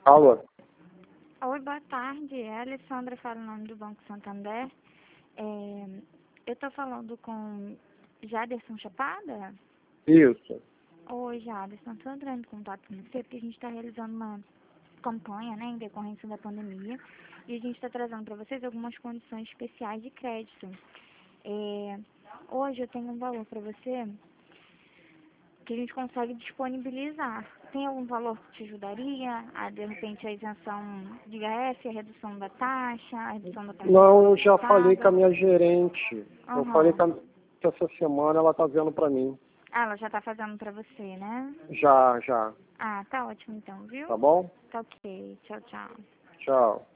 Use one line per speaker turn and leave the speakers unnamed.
Alô?
Oi, boa tarde. É a Alessandra, fala o nome do Banco Santander. Eu estou falando com Jaderson Chapada?
Isso.
Oi, Jaderson. Estou entrando em contato com você porque a gente está realizando uma campanha, né, em decorrência da pandemia, e a gente está trazendo para vocês algumas condições especiais de crédito. Hoje eu tenho um valor para você que a gente consegue disponibilizar. Tem algum valor que te ajudaria? De repente, a isenção de IAS, a redução da taxa, a redução da taxa
Não, eu já
paga?
falei com a minha gerente. Eu falei
Aham.
que essa semana ela tá vendo pra mim.
Ah, ela já tá fazendo pra você, né?
Já.
Ah, tá ótimo então,
Tá
viu?
bom?
Tá ok. Tchau, tchau.
Tchau.